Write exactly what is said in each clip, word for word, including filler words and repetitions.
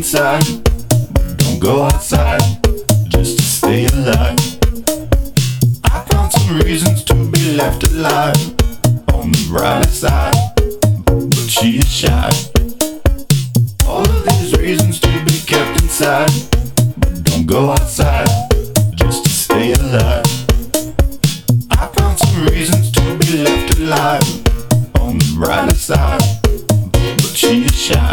inside, but don't go outside just to stay alive. I found some reasons to be left alive on the brighter side, but she is shy. All of these reasons to be kept inside, but don't go outside just to stay alive. I found some reasons to be left alive on the brighter side, but she is shy.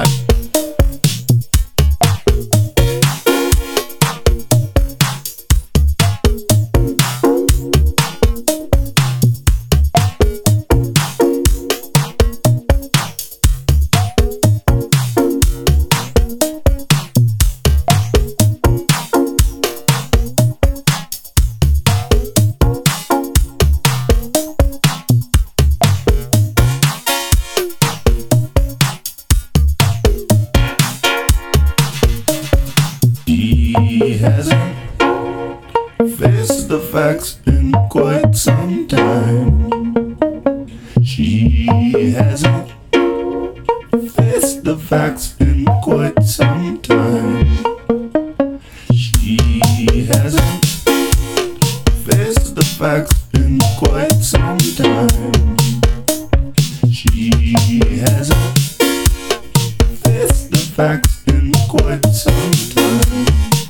He hasn't faced the facts in quite some time. She hasn't faced the facts in quite some time. She hasn't faced the facts in quite some time. She hasn't faced the facts in quite some time.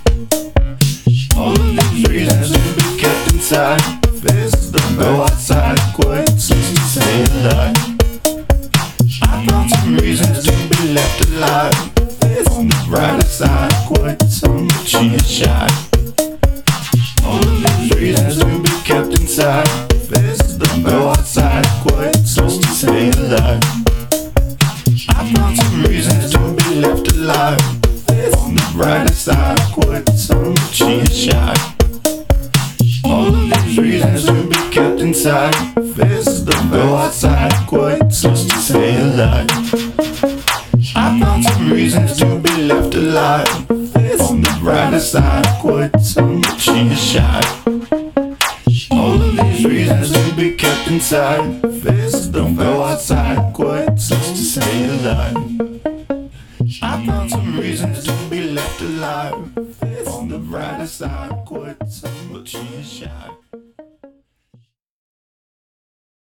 All of these reasons to be kept inside, face them, go outside, quite just to stay alive. I found some reasons to be left alive, face on the brighter side, quite some, but she is shy. All of these reasons to be kept inside, face them, go outside, quite just to stay alive. I found some reasons to be left alive, on the brighter side, quite some, but she is shy. All of these reasons to be kept inside, face them, go outside, quite just to stay alive. I found some reasons to be left alive, on the brighter side, quite some, but she is shy. All of these reasons to be kept inside, face them, go outside, quite just to stay alive. I found some reasons to be left alive, on the brighter side, quite some, but she is shy.